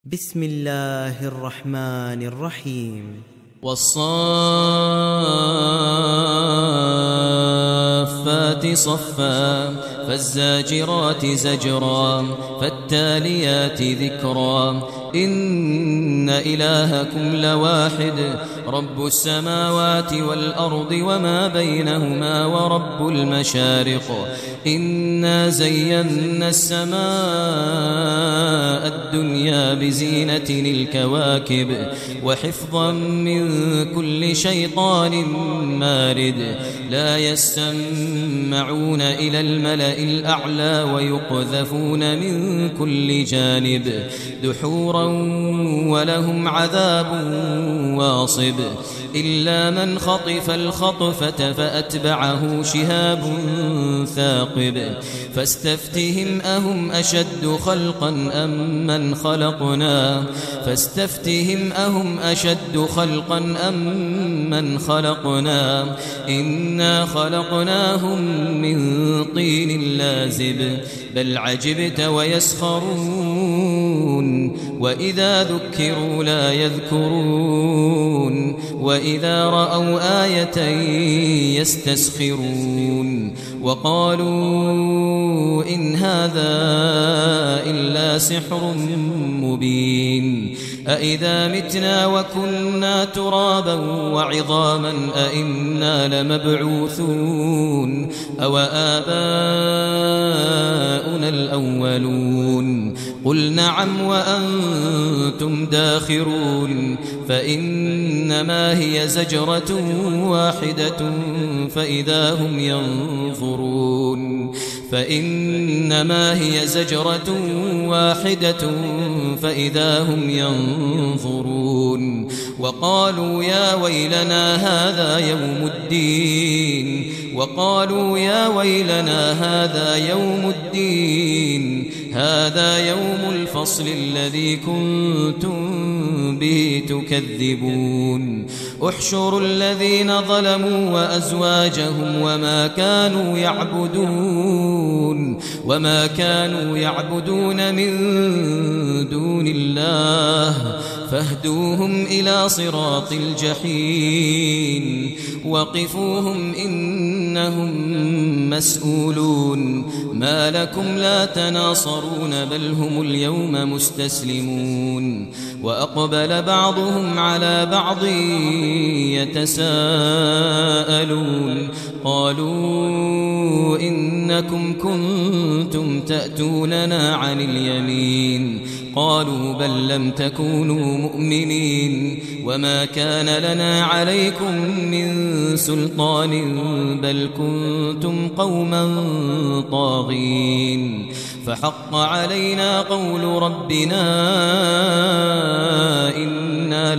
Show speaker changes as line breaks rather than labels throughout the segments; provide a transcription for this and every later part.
بسم الله الرحمن الرحيم.
والصافات صفا فالزاجرات زجرا فالتاليات ذكرا إن إلهكم لواحد رب السماوات والأرض وما بينهما ورب المشارق إنا زينا السماء الدنيا بزينة الكواكب وحفظا من كل شيطان مارد لا يستمعون إلى الملأ الأعلى ويقذفون من كل جانب دحورا ولهم عذاب واصب إلا من خطف الخطفة فأتبعه شهاب ثاقب فاستفتهم أهم أشد خلقا أم من خلقنا أم من خلقنا إنا خلقناهم من طين لازب بل عجبت ويسخرون وإذا ذكروا لا يذكرون وإذا رأوا آية يستسخرون وقالوا إن هذا إلا سحر مبين أإذا متنا وكنا ترابا وعظاما أإنا لمبعوثون أو آباؤنا الأولون قل نعم وأنتم داخرون فإنما هي زجرة واحدة فإذا هم ينظرون وقالوا يا ويلنا هذا يوم الدين هذا يوم الفصل الذي كنتم به تكذبون احشروا الذين ظلموا وأزواجهم وما كانوا يعبدون من دون الله فاهدوهم إلى صراط الجحيم وقفوهم إنهم مسؤولون ما لكم لا تناصرون بل هم اليوم مستسلمون وأقبل بعضهم على بعض يتساءلون قالوا إنكم كنتم تأتوننا عن اليمين قالوا بل لم تكونوا مؤمنين وما كان لنا عليكم من سلطان بل كنتم قوما طاغين فحق علينا قول ربنا إنا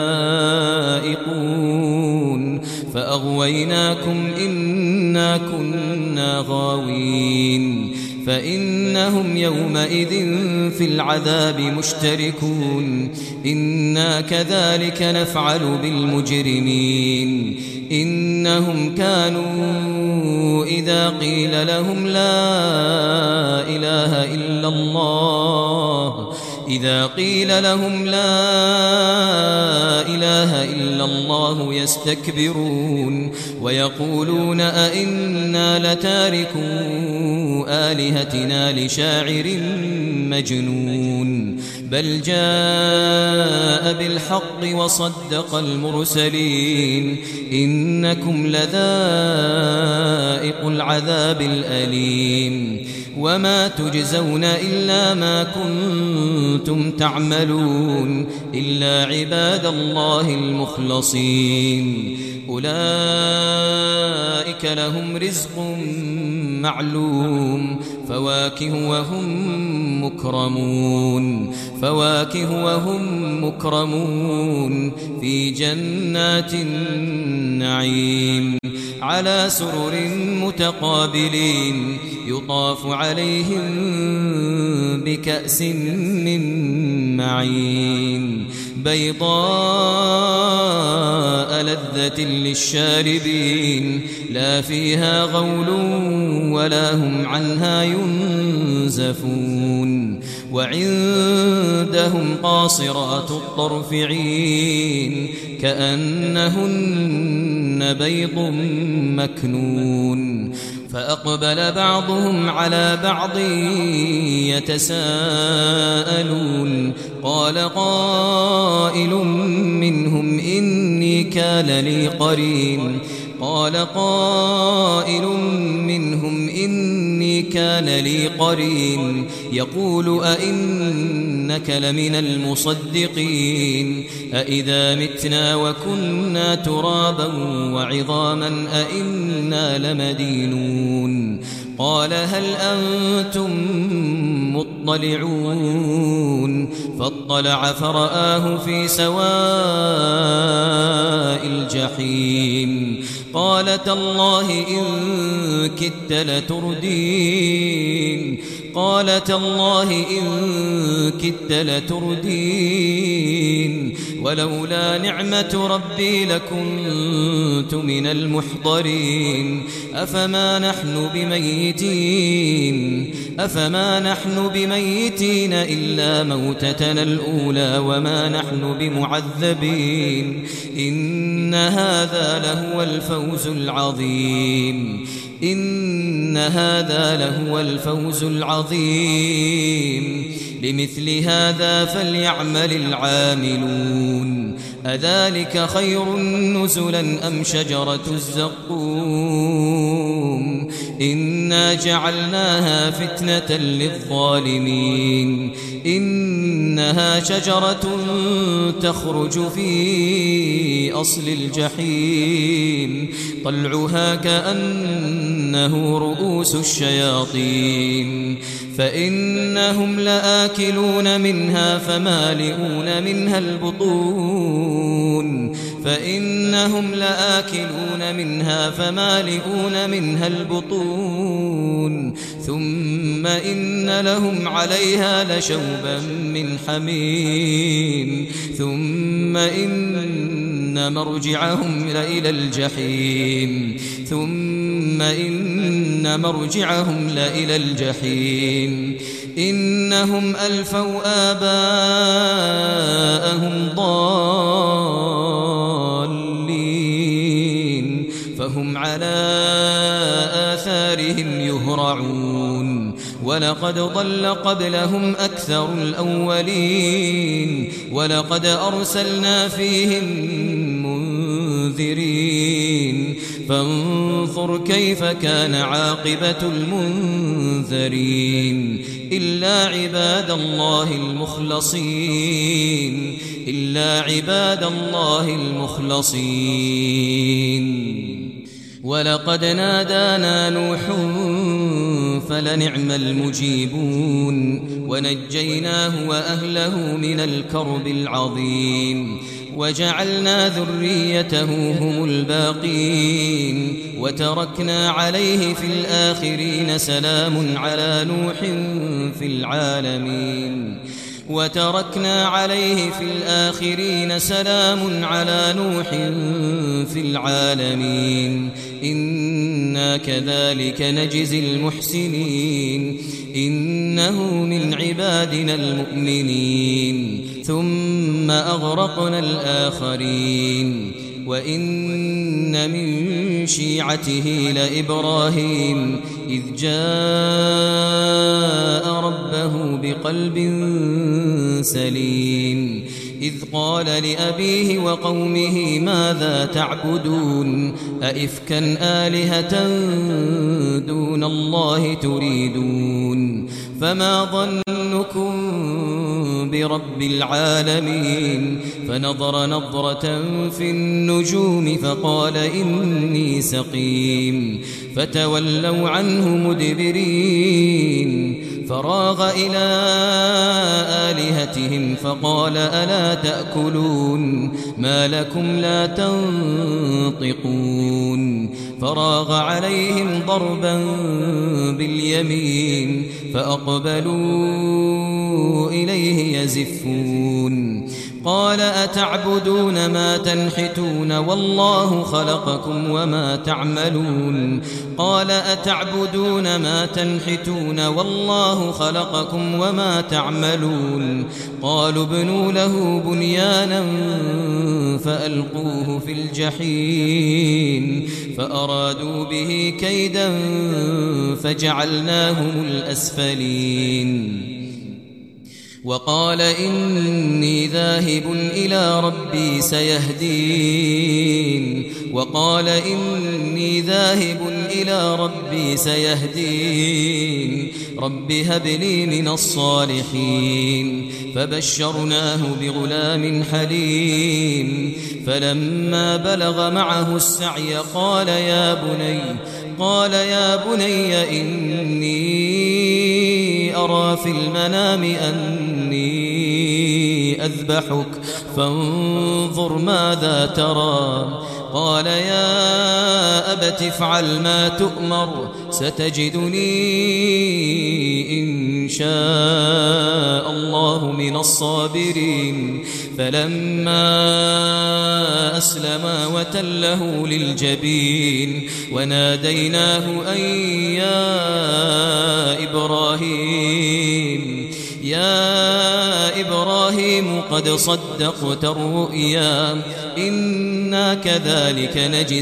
لذائقون فأغويناكم إنا كنا غاوين فإنهم يومئذ في العذاب مشتركون إنا كذلك نفعل بالمجرمين إنهم كانوا إذا قيل لهم لا إله إلا الله يستكبرون ويقولون أئنا لتاركو آلهتنا لشاعر مجنون بل جاء بالحق وصدق المرسلين إنكم لذائق العذاب الأليم وما تجزون إلا ما كنتم تعملون إلا عباد الله المخلصين أولئك لهم رزق معلوم فواكه وهم مكرمون في جنات النعيم على سرر متقابلين يطاف عليهم بكأس من معين بيضاء لذة للشاربين لا فيها غول ولا هم عنها ينزفون وعندهم قاصرات الطرف عين كأنهن بيض مكنون فأقبل بعضهم على بعض يتساءلون قال قائل منهم إني كان لي قرين يقول أئنك لمن المصدقين أئذا متنا وكنا ترابا وعظاما أئنا لمدينون قال هل أنتم مطلعون فاطلع فرآه في سواء الجحيم قال تالله إن كدت لتردين ولولا نعمة ربي لكنت من المحضرين أفما نحن بميتين إلا موتتنا الأولى وما نحن بمعذبين إن هذا لهو الفوز العظيم لمثل هذا فليعمل العاملون أذلك خير نزلا أم شجرة الزقوم إنا جعلناها فتنة للظالمين إنها شجرة تخرج في أصل الجحيم طلعها كأنه رؤوس الشياطين فإنهم لآكلون منها فمالئون منها البطون ثم إن لهم عليها لشوبا من حميم ثم إن مرجعهم لإلى الجحيم إنهم ألفوا آباءهم ضالين فهم على آثارهم يهرعون ولقد ضل قبلهم أكثر الأولين ولقد أرسلنا فيهم منذرين فانظر كيف كان عاقبة المنذرين إلا عباد الله المخلصين ولقد نادانا نوح فلنعم المجيبون ونجيناه وأهله من الكرب العظيم وجعلنا ذريته هم الباقين وتركنا عليه في الآخرين سلام على نوح في العالمين إنا كذلك نجزي المحسنين إنه من عبادنا المؤمنين ثم أغرقنا الآخرين وإن من شيعته لإبراهيم إذ جاء ربه بقلب سليم إذ قال لأبيه وقومه ماذا تعبدون أئفكا آلهة دون الله تريدون فما ظنكم برب العالمين فنظر نظرة في النجوم فقال إني سقيم فتولوا عنه مدبرين فراغ إلى آلهتهم فقال ألا تأكلون ما لكم لا تنطقون فراغ عليهم ضربا باليمين فأقبلوا إليه يزفون قال أتعبدون ما تنحتون والله خلقكم وما تعملون قال أتعبدون ما تنحتون والله خلقكم وما تعملون قالوا ابنوا له بنيانا فألقوه في الجحيم فأرادوا به كيدا فجعلناهم الأسفلين وقال إني ذاهب إلى ربي سيهدين رب هب لي من الصالحين فبشرناه بغلام حليم فلما بلغ معه السعي قال يا بني إني أرى في المنام أني أذبحك فانظر ماذا ترى قال يا أبت افعل ما تؤمر ستجدني إن شاء الله من الصابرين فلما أسلما وتله للجبين وناديناه أن يا إبراهيم قد صدقت الرؤيا إنا كذلك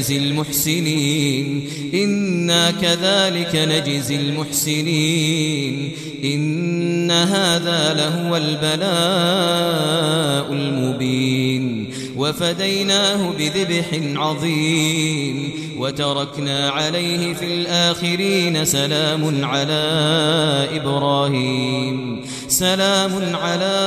نجزي المحسنين إن هذا لهو البلاء المبين وفديناه بذبح عظيم وتركنا عليه في الآخرين سلام على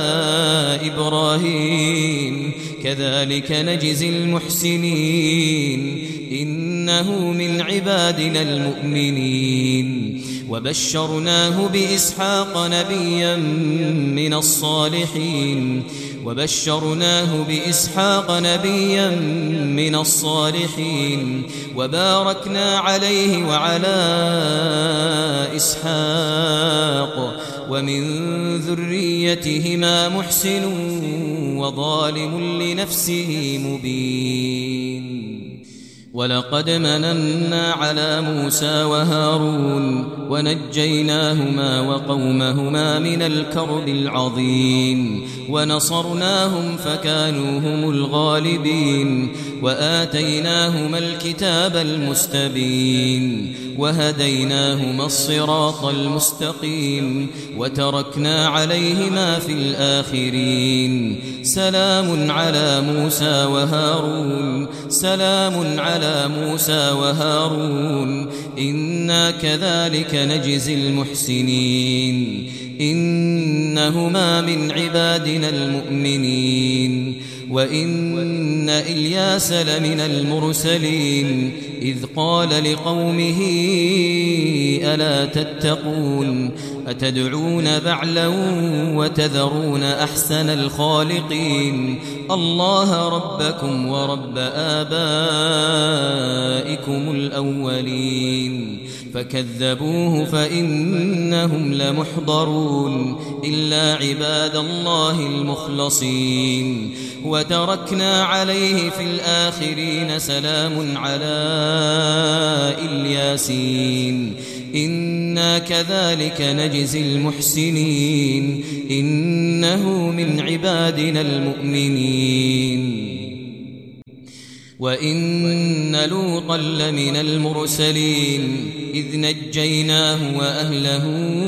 إبراهيم كذلك نجزي المحسنين إنه من عبادنا المؤمنين وبشرناه بإسحاق نبيا من الصالحين وباركنا عليه وعلى إسحاق ومن ذريتهما محسن وظالم لنفسه مبين ولقد مننا على موسى وهارون ونجيناهما وقومهما من الكرب العظيم ونصرناهم فكانوا هم الغالبين وآتيناهما الكتاب المستبين وهديناهما الصراط المستقيم وتركنا عليهما في الآخرين سلام على موسى وهارون إنا كذلك نجزي المحسنين إنهما من عبادنا المؤمنين وإن إلياس لمن المرسلين إذ قال لقومه ألا تتقون أتدعون بعلا وتذرون أحسن الخالقين الله ربكم ورب آبائكم الأولين فكذبوه فإنهم لمحضرون إلا عباد الله المخلصين وتركنا عليه في الآخرين سلام على الياسين إنا كذلك نجزي المحسنين إنه من عبادنا المؤمنين وإن لوطا لمن المرسلين إذ نجيناه وأهله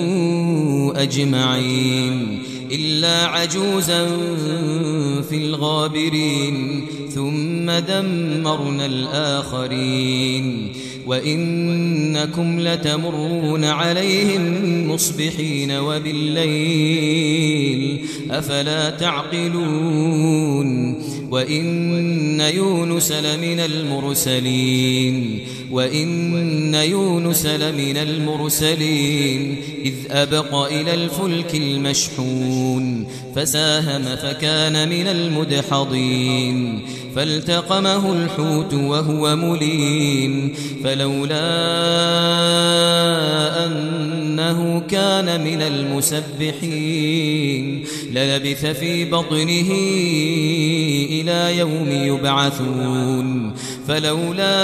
أجمعين إلا عجوزا في الغابرين ثم دمرنا الآخرين وإنكم لتمرون عليهم مصبحين وبالليل أفلا تعقلون وإن يونس لمن المرسلين إذ أبق إلى الفلك المشحون فساهم فكان من المدحضين فالتقمه الحوت وهو مليم فلولا أنه كان من المسبحين للبث في بطنه إلى يوم يبعثون فلولا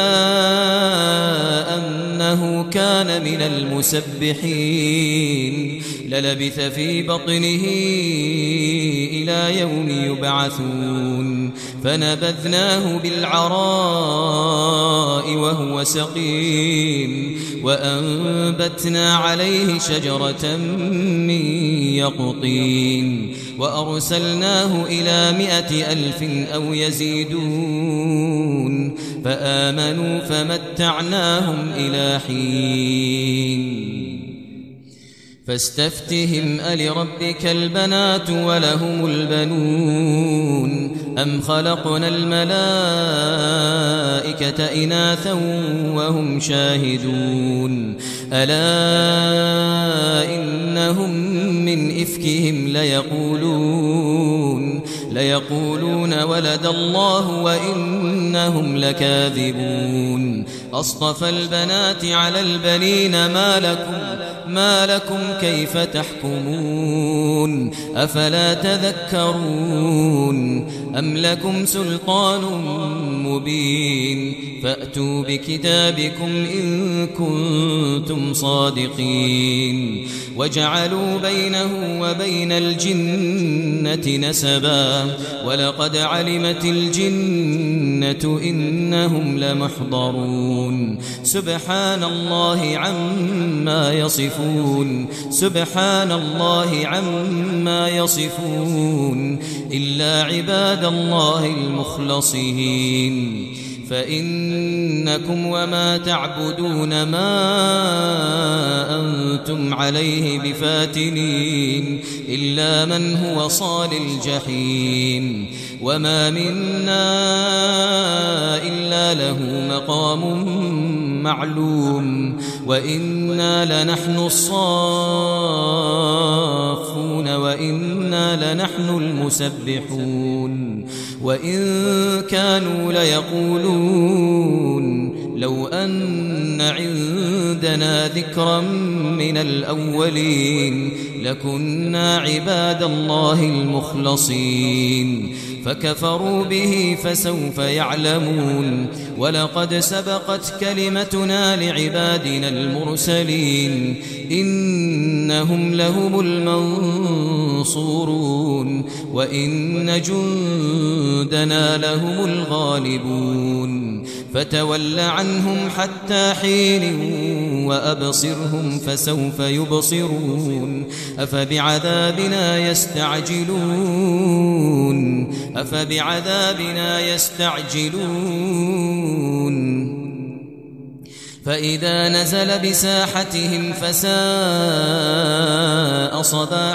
أنه كان من المسبحين للبث في بطنه إلى يوم يبعثون فنبذناه بالعراء وهو سقيم وأنبتنا عليه شجرة من يقطين وأرسلناه إلى 100,000 أو يزيدون فآمنوا فمتعناهم إلى حين فاستفتهم ألربك البنات ولهم البنون أم خلقنا الملائكة إناثا وهم شاهدون ألا إنهم من إفكهم ليقولون ولد الله وإنهم لكاذبون أصطفى البنات على البنين ما لكم كيف تحكمون أفلا تذكرون أم لكم سلطان مبين فأتوا بكتابكم إن كنتم صادقين وجعلوا بينه وبين الجنة نسبا ولقد علمت الجنة إنهم لمحضرون سبحان الله عما يصفون سبحان الله عما يصفون إلا عباد الله المخلصين فإنكم وما تعبدون ما أنتم عليه بفاتنين إلا من هو صال الجحيم وما منا إلا له مقام معلوم وإنا لنحن الصافون وإنا لنحن المسبحون وإن كانوا ليقولون لو أن عندنا ذكرا من الأولين لكنا عباد الله المخلصين فكفروا به فسوف يعلمون ولقد سبقت كلمتنا لعبادنا المرسلين إنهم لهم المنصورون وإن جندنا لهم الغالبون فتول عنهم حتى حين وأبصرهم فسوف يبصرون أفبعذابنا يستعجلون فإذا نزل بساحتهم فساء صباح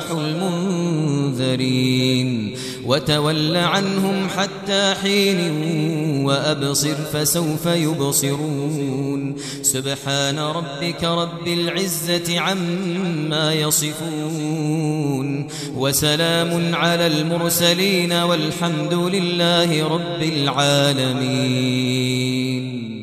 المنذرين وتول عنهم حتى حين وأبصر فسوف يبصرون سبحان ربك رب العزة عما يصفون وسلام على المرسلين والحمد لله رب العالمين.